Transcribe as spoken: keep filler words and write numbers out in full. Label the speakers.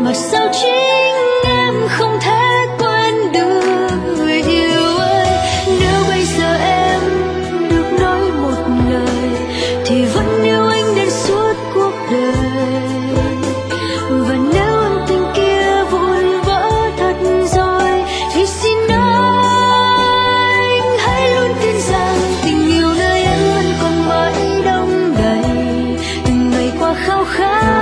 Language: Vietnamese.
Speaker 1: mà sao chính em không thể quên được người yêu ơi. Nếu bây giờ em được nói một lời thì vẫn yêu anh đến suốt cuộc đời. Và nếu ân tình kia vụn vỡ thật rồi thì xin anh hãy luôn tin rằng tình yêu nơi em vẫn còn mãi đông đầy. Từng ngày qua khao khát